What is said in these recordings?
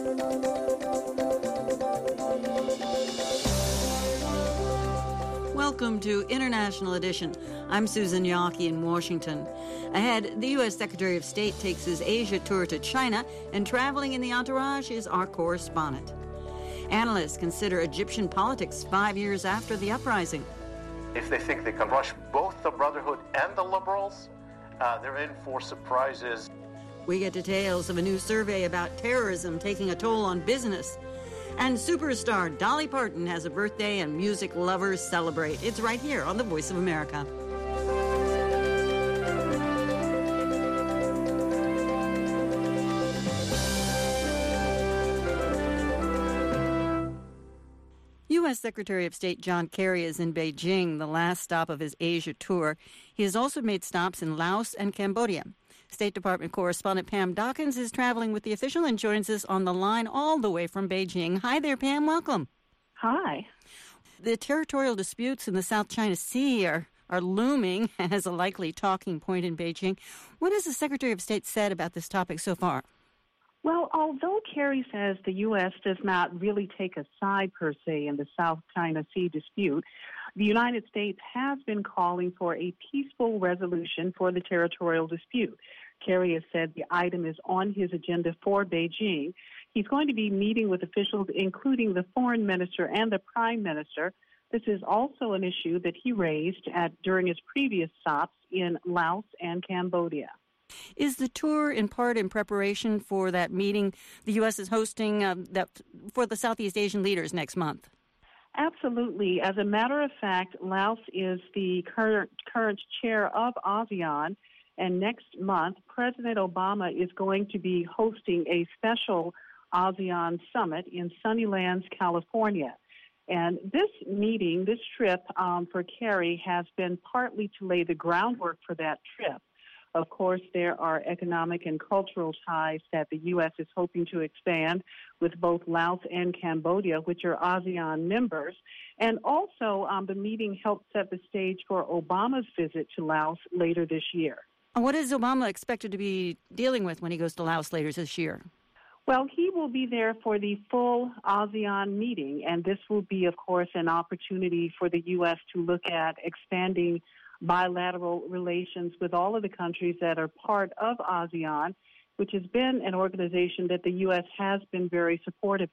Welcome to International Edition. I'm Susan Yawkey in Washington. Ahead, the U.S. Secretary of State takes his Asia tour to China, and traveling in the entourage is our correspondent. Analysts consider Egyptian politics 5 years after the uprising. If they think they can rush both the Brotherhood and the Liberals, they're in for surprises. We get details of a new survey about terrorism taking a toll on business. And superstar Dolly Parton has a birthday and music lovers celebrate. It's right here on The Voice of America. U.S. Secretary of State John Kerry is in Beijing, the last stop of his Asia tour. He has also made stops in Laos and Cambodia. State Department correspondent Pam Dawkins is traveling with the official and joins us on the line all the way from Beijing. Hi there, Pam. Welcome. Hi. The territorial disputes in the South China Sea are looming as a likely talking point in Beijing. What has the Secretary of State said about this topic so far? Well, although Kerry says the U.S. does not really take a side, per se, in the South China Sea dispute, the United States has been calling for a peaceful resolution for the territorial dispute. Kerry has said the item is on his agenda for Beijing. He's going to be meeting with officials, including the foreign minister and the prime minister. This is also an issue that he raised during his previous stops in Laos and Cambodia. Is the tour in part in preparation for that meeting the U.S. is hosting for the Southeast Asian leaders next month? Absolutely. As a matter of fact, Laos is the current chair of ASEAN, and next month, President Obama is going to be hosting a special ASEAN summit in Sunnylands, California. And this trip for Kerry has been partly to lay the groundwork for that trip. Of course, there are economic and cultural ties that the U.S. is hoping to expand with both Laos and Cambodia, which are ASEAN members. And also, the meeting helped set the stage for Obama's visit to Laos later this year. What is Obama expected to be dealing with when he goes to Laos later this year? Well, he will be there for the full ASEAN meeting, and this will be, of course, an opportunity for the U.S. to look at expanding bilateral relations with all of the countries that are part of ASEAN, which has been an organization that the U.S. has been very supportive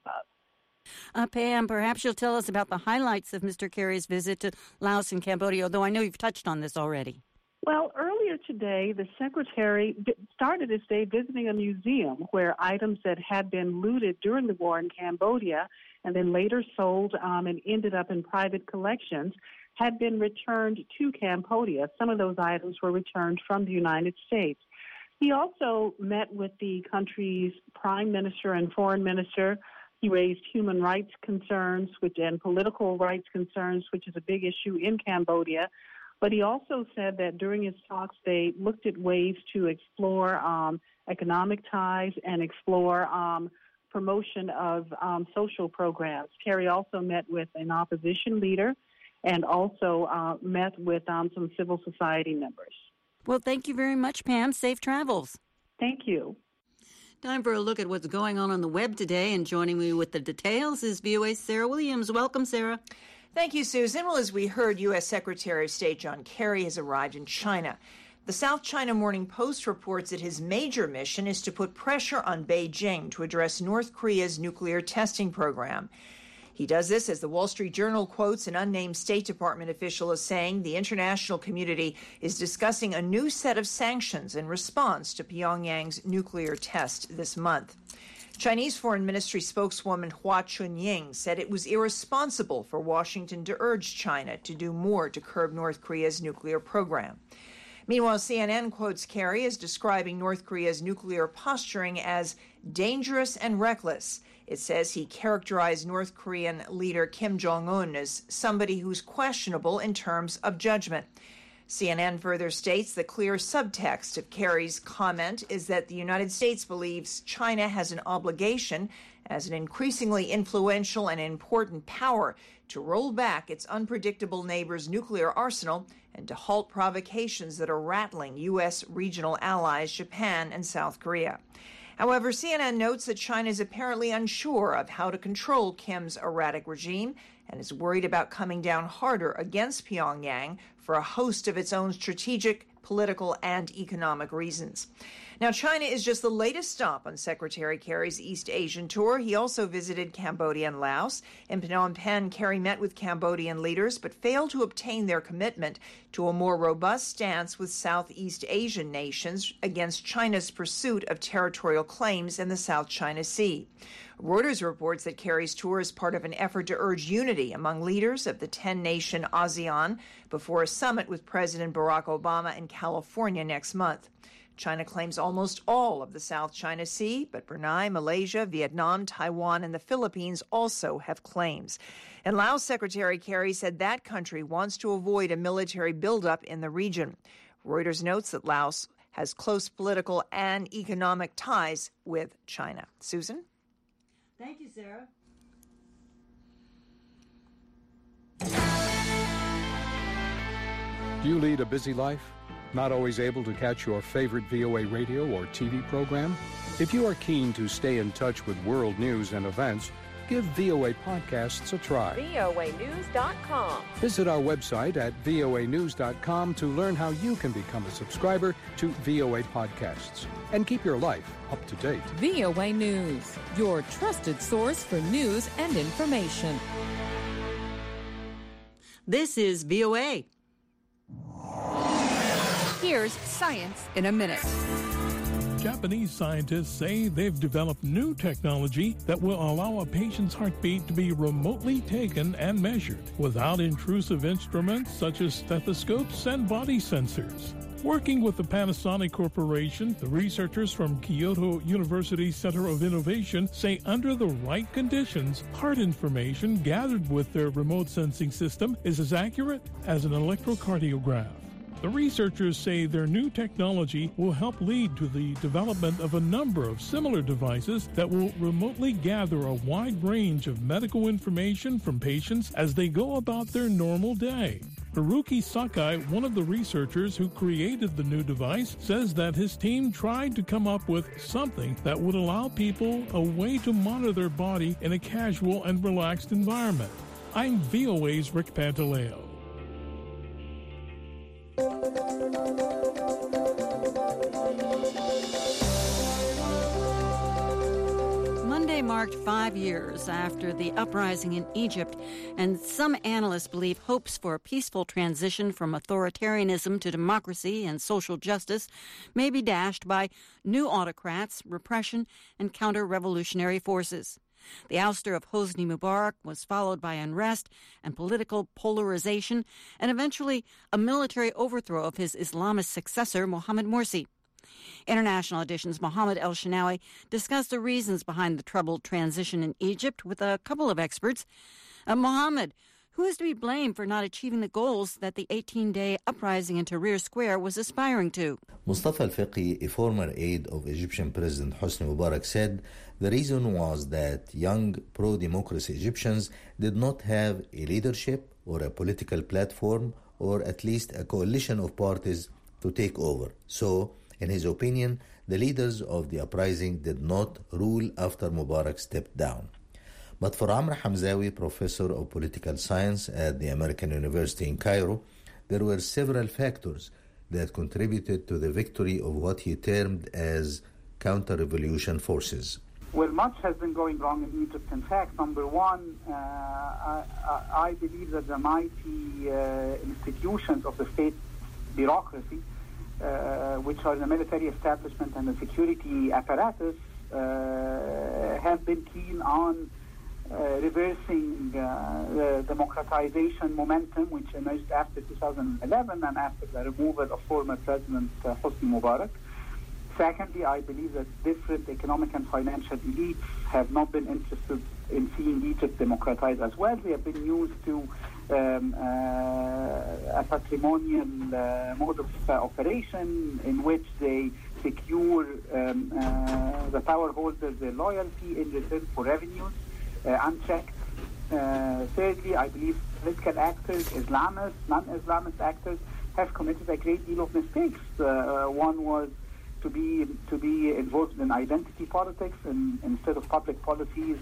of. Pam, perhaps you'll tell us about the highlights of Mr. Kerry's visit to Laos and Cambodia, although I know you've touched on this already. Well, earlier today, the Secretary started his day visiting a museum where items that had been looted during the war in Cambodia and then later sold and ended up in private collections had been returned to Cambodia. Some of those items were returned from the United States. He also met with the country's prime minister and foreign minister. He raised human rights concerns and political rights concerns, which is a big issue in Cambodia. But he also said that during his talks, they looked at ways to explore economic ties and explore promotion of social programs. Kerry also met with an opposition leader and also met with some civil society members. Well, thank you very much, Pam. Safe travels. Thank you. Time for a look at what's going on the web today, and joining me with the details is VOA's Sarah Williams. Welcome, Sarah. Thank you, Susan. Well, as we heard, U.S. Secretary of State John Kerry has arrived in China. The South China Morning Post reports that his major mission is to put pressure on Beijing to address North Korea's nuclear testing program. He does this as the Wall Street Journal quotes an unnamed State Department official as saying the international community is discussing a new set of sanctions in response to Pyongyang's nuclear test this month. Chinese Foreign Ministry spokeswoman Hua Chunying said it was irresponsible for Washington to urge China to do more to curb North Korea's nuclear program. Meanwhile, CNN quotes Kerry as describing North Korea's nuclear posturing as dangerous and reckless. It says he characterized North Korean leader Kim Jong-un as somebody who's questionable in terms of judgment. CNN further states the clear subtext of Kerry's comment is that the United States believes China has an obligation as an increasingly influential and important power to roll back its unpredictable neighbor's nuclear arsenal and to halt provocations that are rattling U.S. regional allies Japan and South Korea. However, CNN notes that China is apparently unsure of how to control Kim's erratic regime and is worried about coming down harder against Pyongyang for a host of its own strategic, political, and economic reasons. Now, China is just the latest stop on Secretary Kerry's East Asian tour. He also visited Cambodia and Laos. In Phnom Penh, Kerry met with Cambodian leaders but failed to obtain their commitment to a more robust stance with Southeast Asian nations against China's pursuit of territorial claims in the South China Sea. Reuters reports that Kerry's tour is part of an effort to urge unity among leaders of the 10-nation ASEAN before a summit with President Barack Obama in California next month. China claims almost all of the South China Sea, but Brunei, Malaysia, Vietnam, Taiwan, and the Philippines also have claims. And Laos Secretary Kerry said that country wants to avoid a military buildup in the region. Reuters notes that Laos has close political and economic ties with China. Susan? Thank you, Sarah. Do you lead a busy life? Not always able to catch your favorite VOA radio or TV program? If you are keen to stay in touch with world news and events, give VOA Podcasts a try. voanews.com. Visit our website at voanews.com to learn how you can become a subscriber to VOA Podcasts and keep your life up to date. VOA News, your trusted source for news and information. This is VOA. Here's Science in a Minute. Japanese scientists say they've developed new technology that will allow a patient's heartbeat to be remotely taken and measured without intrusive instruments such as stethoscopes and body sensors. Working with the Panasonic Corporation, the researchers from Kyoto University Center of Innovation say under the right conditions, heart information gathered with their remote sensing system is as accurate as an electrocardiograph. The researchers say their new technology will help lead to the development of a number of similar devices that will remotely gather a wide range of medical information from patients as they go about their normal day. Haruki Sakai, one of the researchers who created the new device, says that his team tried to come up with something that would allow people a way to monitor their body in a casual and relaxed environment. I'm VOA's Rick Pantaleo. Monday marked 5 years after the uprising in Egypt, and some analysts believe hopes for a peaceful transition from authoritarianism to democracy and social justice may be dashed by new autocrats, repression, and counter-revolutionary forces. The ouster of Hosni Mubarak was followed by unrest and political polarization, and eventually a military overthrow of his Islamist successor, Mohamed Morsi. International Edition's Mohamed El-Shinawi discussed the reasons behind the troubled transition in Egypt with a couple of experts. Mohamed, who is to be blamed for not achieving the goals that the 18-day uprising in Tahrir Square was aspiring to? Mustafa al-Fiqi, a former aide of Egyptian President Hosni Mubarak, said the reason was that young pro-democracy Egyptians did not have a leadership or a political platform or at least a coalition of parties to take over. So, in his opinion, the leaders of the uprising did not rule after Mubarak stepped down. But for Amr Hamzawi, professor of political science at the American University in Cairo, there were several factors that contributed to the victory of what he termed as counter-revolution forces. Well, much has been going wrong in Egypt. In fact, number one, I believe that the mighty institutions of the state bureaucracy, which are the military establishment and the security apparatus, have been keen on reversing the democratization momentum which emerged after 2011 and after the removal of former President Hosni Mubarak. Secondly, I believe that different economic and financial elites have not been interested in seeing Egypt democratized as well. They have been used to a patrimonial mode of operation in which they secure the power holders their loyalty in return for revenues unchecked. Thirdly, I believe political actors, Islamists, non-Islamist actors, have committed a great deal of mistakes. One was to be involved in identity politics instead of public policies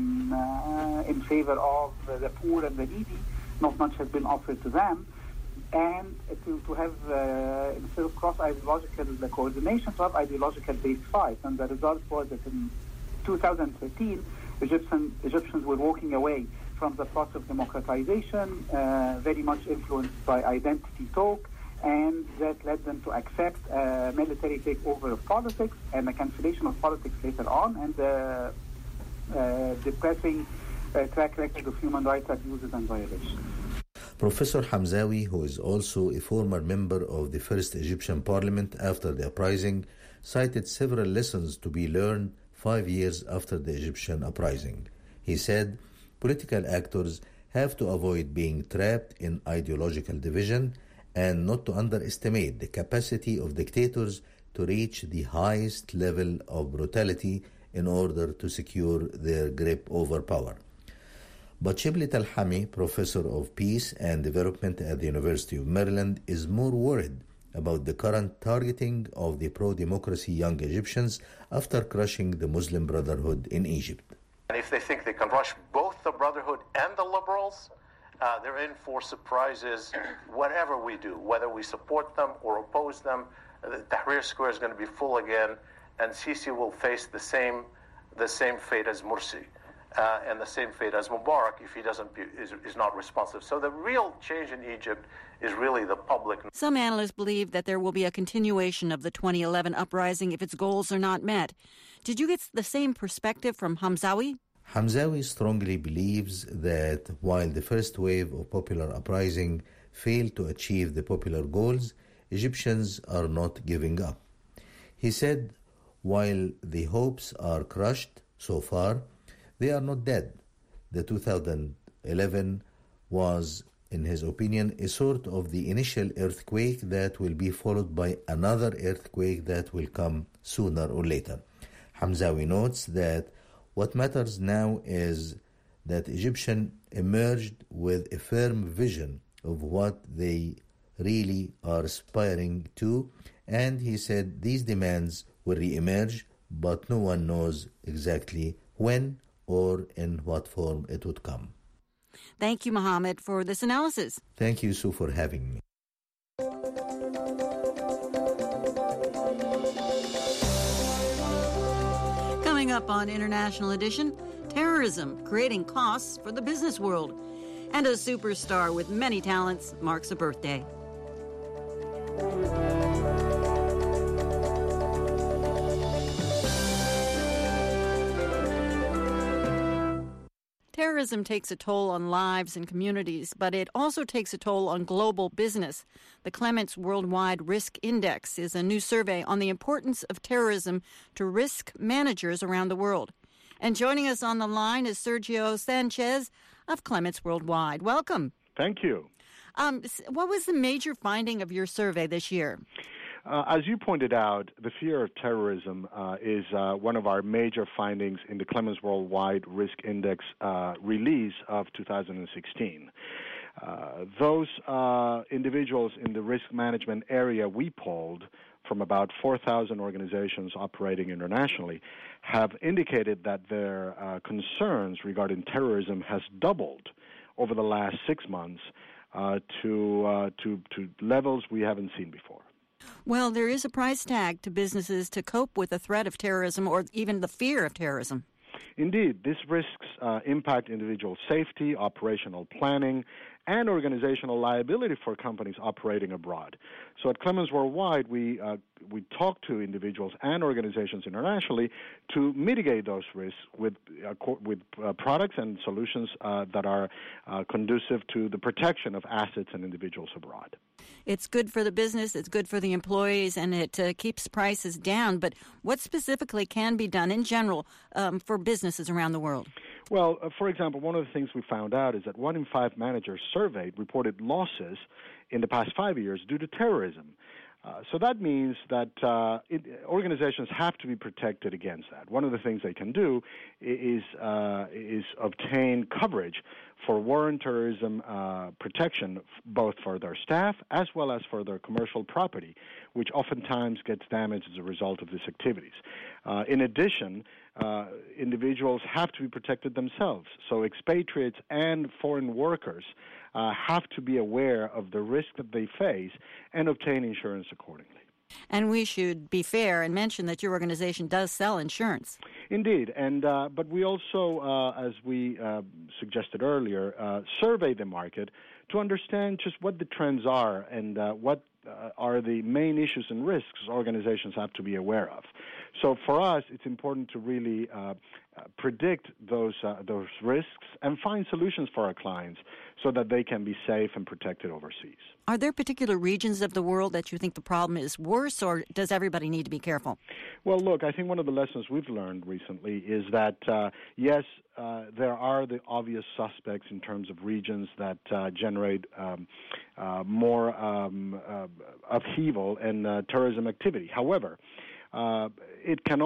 in favor of the poor and the needy. Not much has been offered to them, and to have instead of cross-ideological coordination, to have ideological-based fights. And the result was that in 2013, Egyptians were walking away from the process of democratization, very much influenced by identity talk, and that led them to accept military takeover of politics and the cancellation of politics later on, and depressing track record of human rights abuses and violations. Professor Hamzawi, who is also a former member of the first Egyptian parliament after the uprising, cited several lessons to be learned 5 years after the Egyptian uprising. He said, political actors have to avoid being trapped in ideological division and not to underestimate the capacity of dictators to reach the highest level of brutality in order to secure their grip over power. But Shibli Talhami, professor of peace and development at the University of Maryland, is more worried about the current targeting of the pro-democracy young Egyptians after crushing the Muslim Brotherhood in Egypt. And if they think they can rush both the Brotherhood and the liberals, they're in for surprises whatever we do, whether we support them or oppose them. The Tahrir Square is going to be full again, and Sisi will face the same fate as Morsi. And the same fate as Mubarak if he is not responsive. So the real change in Egypt is really the public. Some analysts believe that there will be a continuation of the 2011 uprising if its goals are not met. Did you get the same perspective from Hamzawi? Hamzawi strongly believes that while the first wave of popular uprising failed to achieve the popular goals, Egyptians are not giving up. He said, while the hopes are crushed so far, they are not dead. The 2011 was, in his opinion, a sort of the initial earthquake that will be followed by another earthquake that will come sooner or later. Hamzawi notes that what matters now is that Egyptians emerged with a firm vision of what they really are aspiring to, and he said these demands will re-emerge, but no one knows exactly when or in what form it would come. Thank you, Mohammed, for this analysis. Thank you, Sue, for having me. Coming up on International Edition, terrorism creating costs for the business world. And a superstar with many talents marks a birthday. Terrorism takes a toll on lives and communities, but it also takes a toll on global business. The Clements Worldwide Risk Index is a new survey on the importance of terrorism to risk managers around the world. And joining us on the line is Sergio Sanchez of Clements Worldwide. Welcome. Thank you. What was the major finding of your survey this year? As you pointed out, the fear of terrorism is one of our major findings in the Clements Worldwide Risk Index release of 2016. Those individuals in the risk management area we polled from about 4,000 organizations operating internationally have indicated that their concerns regarding terrorism has doubled over the last 6 months to levels we haven't seen before. Well, there is a price tag to businesses to cope with the threat of terrorism or even the fear of terrorism. Indeed, these risks impact individual safety, operational planning, and organizational liability for companies operating abroad. So at Clements Worldwide, we talk to individuals and organizations internationally to mitigate those risks with products and solutions that are conducive to the protection of assets and individuals abroad. It's good for the business, it's good for the employees, and it keeps prices down. But what specifically can be done in general for businesses around the world? Well, for example, one of the things we found out is that 1 in 5 managers surveyed reported losses in the past 5 years due to terrorism. So that means that organizations have to be protected against that. One of the things they can do is obtain coverage for war and terrorism protection, both for their staff as well as for their commercial property, which oftentimes gets damaged as a result of these activities. In addition, individuals have to be protected themselves. So expatriates and foreign workers have to be aware of the risk that they face and obtain insurance accordingly. And we should be fair and mention that your organization does sell insurance. Indeed, and but we also, as we suggested earlier, survey the market to understand just what the trends are and what are the main issues and risks organizations have to be aware of. So for us, it's important to really predict those risks and find solutions for our clients so that they can be safe and protected overseas. Are there particular regions of the world that you think the problem is worse, or does everybody need to be careful? Well, look, I think one of the lessons we've learned recently is that, yes, there are the obvious suspects in terms of regions that generate more upheaval and terrorism activity. However, it can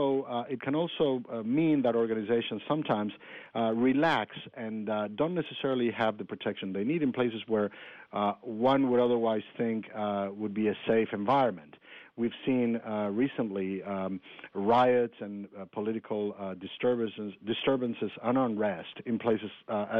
also mean that organizations sometimes relax and don't necessarily have the protection they need in places where one would otherwise think would be a safe environment. We've seen recently riots and political disturbances and unrest in places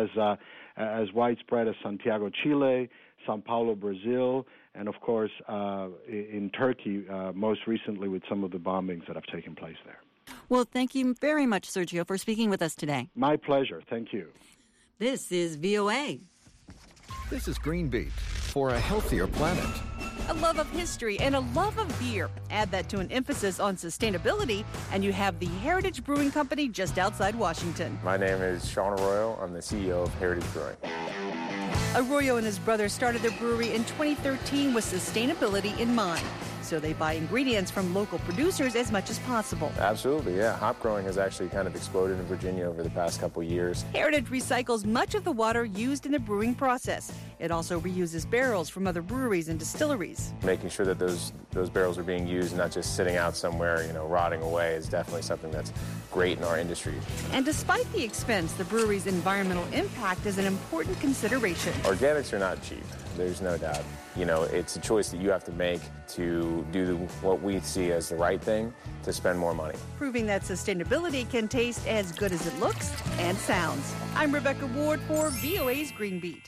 as widespread as Santiago, Chile, Sao Paulo, Brazil, and of course in Turkey, most recently with some of the bombings that have taken place there. Well, thank you very much, Sergio, for speaking with us today. My pleasure. Thank you. This is VOA. This is Green Beat for a healthier planet. A love of history and a love of beer. Add that to an emphasis on sustainability, and you have the Heritage Brewing Company just outside Washington. My name is Sean Arroyo. I'm the CEO of Heritage Brewing. Arroyo and his brother started their brewery in 2013 with sustainability in mind. So they buy ingredients from local producers as much as possible. Absolutely, yeah. Hop growing has actually kind of exploded in Virginia over the past couple years. Heritage recycles much of the water used in the brewing process. It also reuses barrels from other breweries and distilleries. Making sure that those barrels are being used, not just sitting out somewhere, rotting away, is definitely something that's great in our industry. And despite the expense, the brewery's environmental impact is an important consideration. Organics are not cheap, there's no doubt. It's a choice that you have to make to do what we see as the right thing, to spend more money. Proving that sustainability can taste as good as it looks and sounds. I'm Rebecca Ward for VOA's Green Beat.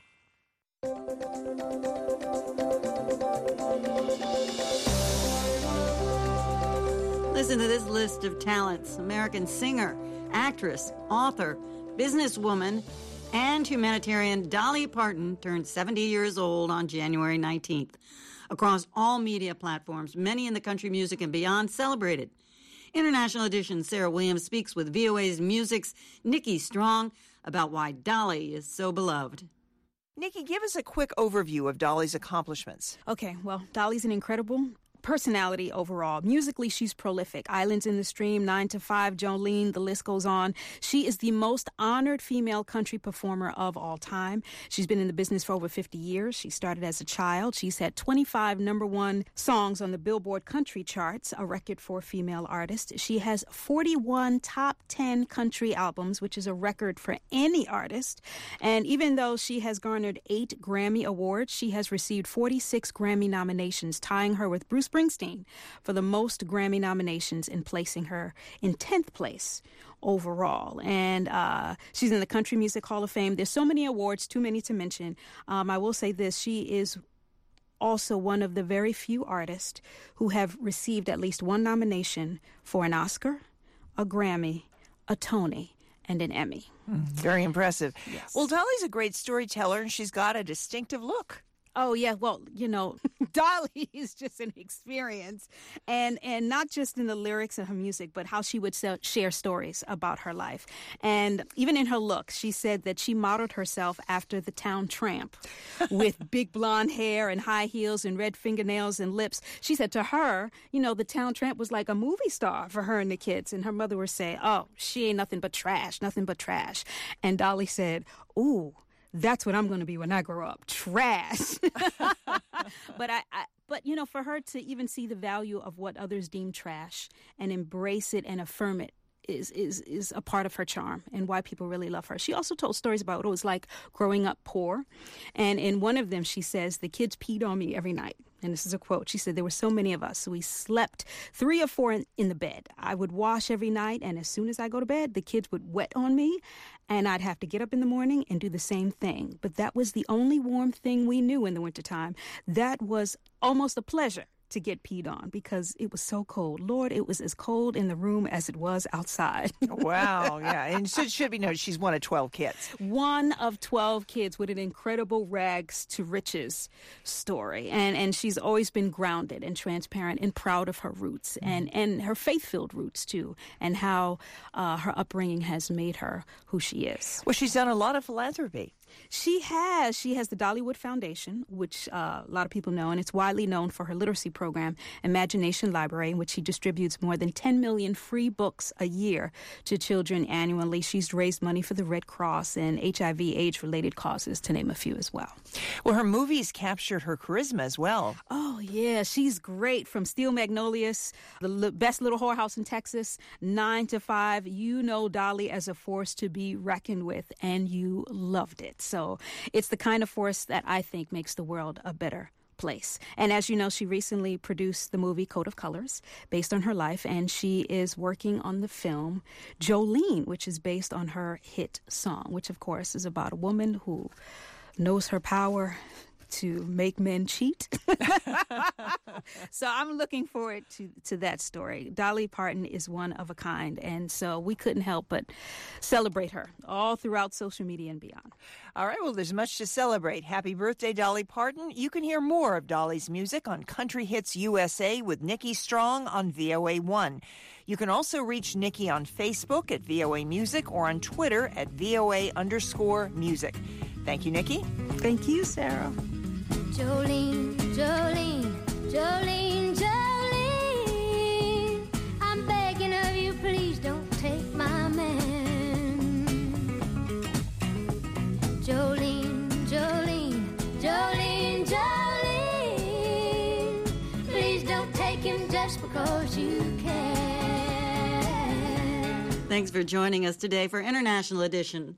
Listen to this list of talents: American singer, actress, author, businesswoman, and humanitarian Dolly Parton turned 70 years old on January 19th. Across all media platforms, many in the country music and beyond celebrated. International Edition Sarah Williams speaks with VOA's Music's Nikki Strong about why Dolly is so beloved. Nikki, give us a quick overview of Dolly's accomplishments. Okay, well, Dolly's an incredible personality overall. Musically, she's prolific. Islands in the Stream, 9 to 5, Jolene, the list goes on. She is the most honored female country performer of all time. She's been in the business for over 50 years. She started as a child. She's had 25 number one songs on the Billboard country charts, a record for a female artist. She has 41 top 10 country albums, which is a record for any artist. And even though she has garnered 8 Grammy Awards, she has received 46 Grammy nominations, tying her with Bruce Springsteen for the most Grammy nominations and placing her in 10th place overall. And she's in the Country Music Hall of Fame. There's so many awards, too many to mention. I will say this, she is also one of the very few artists who have received at least one nomination for an Oscar, a Grammy, a Tony, and an Emmy. Very impressive. Yes. Well, Dolly's a great storyteller, and she's got a distinctive look. Oh, yeah. Well, Dolly is just an experience. And not just in the lyrics and her music, but how she would share stories about her life. And even in her look, she said that she modeled herself after the town tramp with big blonde hair and high heels and red fingernails and lips. She said to her, the town tramp was like a movie star for her and the kids. And her mother would say, oh, she ain't nothing but trash, nothing but trash. And Dolly said, ooh, that's what I'm going to be when I grow up, trash. But But, you know, for her to even see the value of what others deem trash and embrace it and affirm it is a part of her charm and why people really love her. She also told stories about what it was like growing up poor. And in one of them, she says, the kids peed on me every night. And this is a quote. She said, there were so many of us. So we slept 3 or 4 in the bed. I would wash every night. And as soon as I go to bed, the kids would wet on me. And I'd have to get up in the morning and do the same thing. But that was the only warm thing we knew in the wintertime. That was almost a pleasure to get peed on because it was so cold. Lord, it was as cold in the room as it was outside. Wow, yeah. And it should be noted, she's one of 12 kids. One of 12 kids with an incredible rags to riches story. And she's always been grounded and transparent and proud of her roots and her faith-filled roots, too, and how her upbringing has made her who she is. Well, she's done a lot of philanthropy. She has the Dollywood Foundation, which a lot of people know, and it's widely known for her literacy program, Imagination Library, in which she distributes more than 10 million free books a year to children annually. She's raised money for the Red Cross and HIV AIDS-related causes, to name a few as well. Well, her movies captured her charisma as well. Oh, yeah, she's great. From Steel Magnolias, The Best Little Whorehouse in Texas, 9 to 5. You know Dolly as a force to be reckoned with, and you loved it. So it's the kind of force that I think makes the world a better place. And as you know, she recently produced the movie Code of Colors, based on her life, and she is working on the film Jolene, which is based on her hit song, which, of course, is about a woman who knows her power to make men cheat. So I'm looking forward to that story. Dolly Parton is one of a kind, and so we couldn't help but celebrate her all throughout social media and beyond. All right, well, there's much to celebrate. Happy birthday, Dolly Parton. You can hear more of Dolly's music on Country Hits USA with Nikki Strong on VOA1. You can also reach Nikki on Facebook at VOA Music or on Twitter at VOA_music. Thank you, Nikki. Thank you, Sarah. Jolene, Jolene, Jolene, Jolene, I'm begging of you, please don't take my man. Jolene, Jolene, Jolene, Jolene, please don't take him just because you can. Thanks for joining us today for International Edition.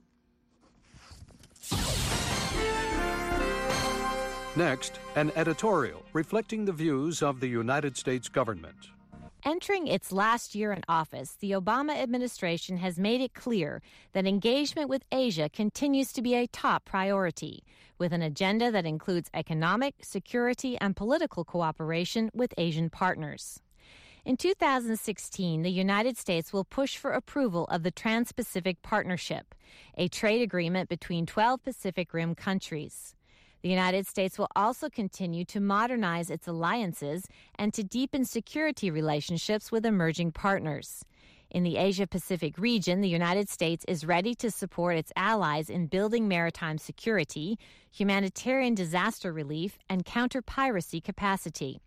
Next, an editorial reflecting the views of the United States government. Entering its last year in office, the Obama administration has made it clear that engagement with Asia continues to be a top priority, with an agenda that includes economic, security, and political cooperation with Asian partners. In 2016, the United States will push for approval of the Trans-Pacific Partnership, a trade agreement between 12 Pacific Rim countries. The United States will also continue to modernize its alliances and to deepen security relationships with emerging partners. In the Asia-Pacific region, the United States is ready to support its allies in building maritime security, humanitarian disaster relief, and counter-piracy capacity.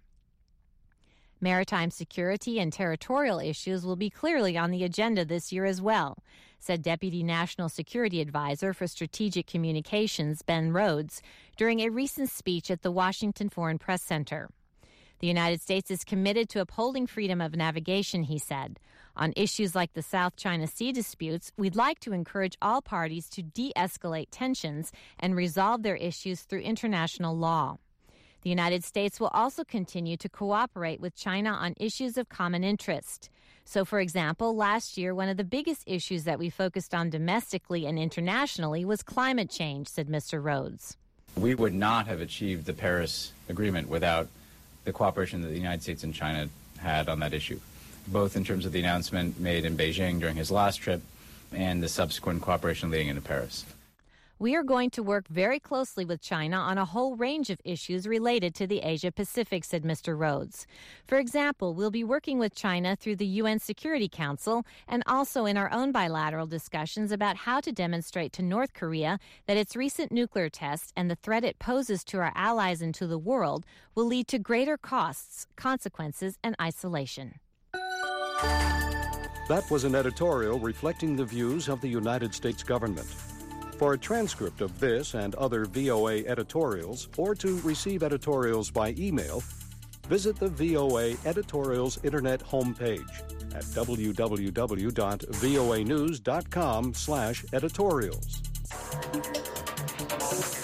Maritime security and territorial issues will be clearly on the agenda this year as well, said Deputy National Security Advisor for Strategic Communications Ben Rhodes during a recent speech at the Washington Foreign Press Center. The United States is committed to upholding freedom of navigation, he said. On issues like the South China Sea disputes, we'd like to encourage all parties to de-escalate tensions and resolve their issues through international law. The United States will also continue to cooperate with China on issues of common interest. So, for example, last year, one of the biggest issues that we focused on domestically and internationally was climate change, said Mr. Rhodes. We would not have achieved the Paris Agreement without the cooperation that the United States and China had on that issue, both in terms of the announcement made in Beijing during his last trip and the subsequent cooperation leading into Paris. We are going to work very closely with China on a whole range of issues related to the Asia-Pacific, said Mr. Rhodes. For example, we'll be working with China through the UN Security Council and also in our own bilateral discussions about how to demonstrate to North Korea that its recent nuclear tests and the threat it poses to our allies and to the world will lead to greater costs, consequences, and isolation. That was an editorial reflecting the views of the United States government. For a transcript of this and other VOA editorials, or to receive editorials by email, visit the VOA Editorials Internet homepage at www.voanews.com/editorials.